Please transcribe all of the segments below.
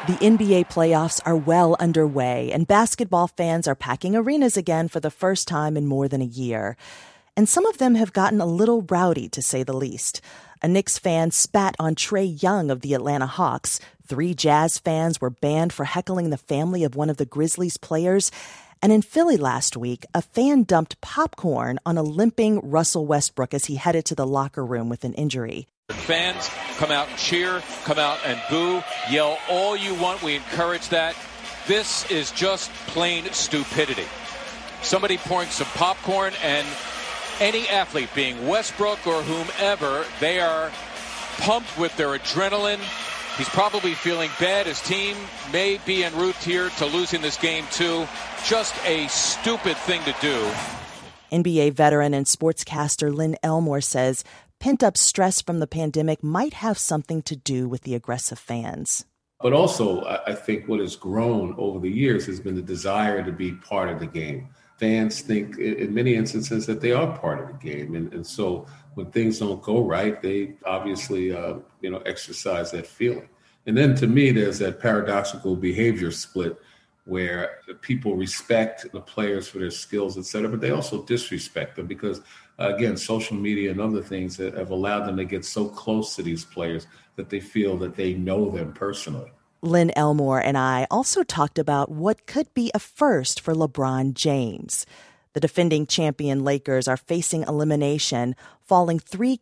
The NBA playoffs are well underway, and basketball fans are packing arenas again for the first time in more than a year. And some of them have gotten a little rowdy, to say the least. A Knicks fan spat on Trae Young of the Atlanta Hawks. 3 Jazz fans were banned for heckling the family of one of the Grizzlies players. And in Philly last week, a fan dumped popcorn on a limping Russell Westbrook as he headed to the locker room with an injury. Fans, come out and cheer, come out and boo, yell all you want. We encourage that. This is just plain stupidity. Somebody pouring some popcorn, and any athlete, being Westbrook or whomever, they are pumped with their adrenaline. He's probably feeling bad. His team may be en route here to losing this game too. Just a stupid thing to do. NBA veteran and sportscaster Lynn Elmore says pent-up stress from the pandemic might have something to do with the aggressive fans. But also, I think what has grown over the years has been the desire to be part of the game. Fans think in many instances that they are part of the game. And so when things don't go right, they obviously, exercise that feeling. And then to me, there's that paradoxical behavior split where people respect the players for their skills, et cetera, but they also disrespect them because, again, social media and other things that have allowed them to get so close to these players that they feel that they know them personally. Lynn Elmore and I also talked about what could be a first for LeBron James. The defending champion Lakers are facing elimination, falling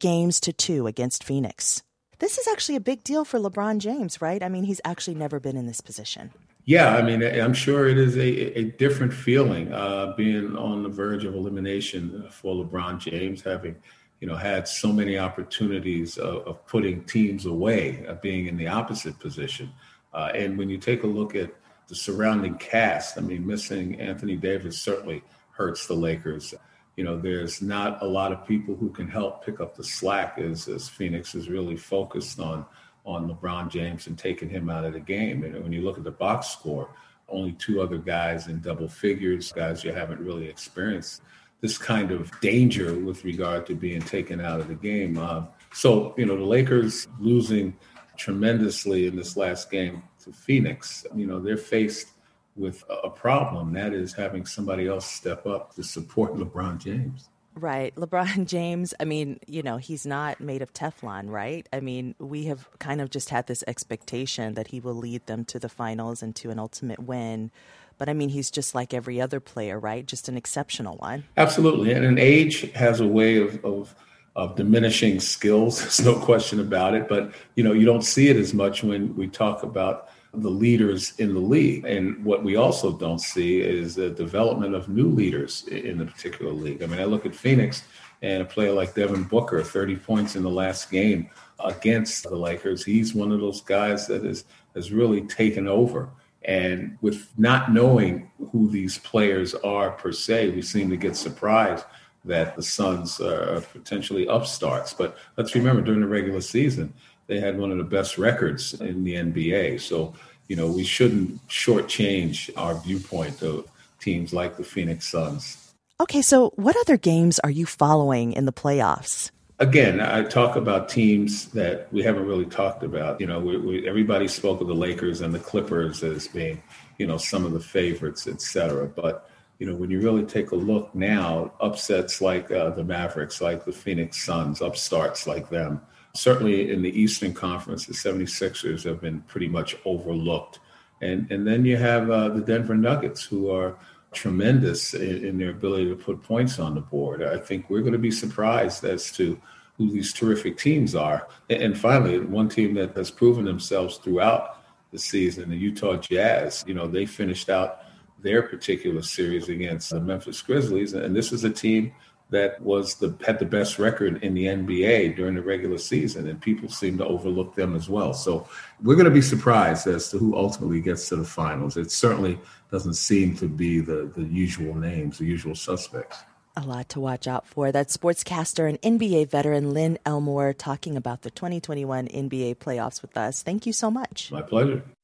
3-2 against Phoenix. This is actually a big deal for LeBron James, right? I mean, he's actually never been in this position. Yeah, I mean, I'm sure it is a different feeling being on the verge of elimination for LeBron James, having, had so many opportunities of putting teams away, being in the opposite position. And when you take a look at the surrounding cast, I mean, missing Anthony Davis certainly hurts the Lakers. There's not a lot of people who can help pick up the slack as Phoenix is really focused on LeBron James and taking him out of the game. And when you look at the box score, only 2 other guys in double figures, guys you haven't really experienced this kind of danger with regard to being taken out of the game. So the Lakers losing tremendously in this last game to Phoenix, they're faced with a problem. That is having somebody else step up to support LeBron James. Right. LeBron James, I mean, he's not made of Teflon, right? I mean, we have kind of just had this expectation that he will lead them to the finals and to an ultimate win. But I mean, he's just like every other player, right? Just an exceptional one. Absolutely. And an age has a way of diminishing skills. There's no question about it. But, you don't see it as much when we talk about the leaders in the league. And what we also don't see is the development of new leaders in the particular league. I mean, I look at Phoenix and a player like Devin Booker, 30 points in the last game against the Lakers. He's one of those guys that has really taken over. And with not knowing who these players are per se, we seem to get surprised that the Suns are potentially upstarts. But let's remember, during the regular season, they had one of the best records in the NBA. So, we shouldn't shortchange our viewpoint of teams like the Phoenix Suns. Okay, so what other games are you following in the playoffs? Again, I talk about teams that we haven't really talked about. Everybody spoke of the Lakers and the Clippers as being, some of the favorites, et cetera. But, when you really take a look now, upsets like the Mavericks, like the Phoenix Suns, upstarts like them. Certainly in the Eastern Conference, the 76ers have been pretty much overlooked. And then you have the Denver Nuggets, who are tremendous in their ability to put points on the board. I think we're going to be surprised as to who these terrific teams are. And finally, one team that has proven themselves throughout the season, the Utah Jazz, they finished out their particular series against the Memphis Grizzlies. And this is a team that had the best record in the NBA during the regular season, and people seem to overlook them as well. So we're going to be surprised as to who ultimately gets to the finals. It certainly doesn't seem to be the usual names, the usual suspects. A lot to watch out for. That's sportscaster and NBA veteran Lynn Elmore talking about the 2021 NBA playoffs with us. Thank you so much. My pleasure.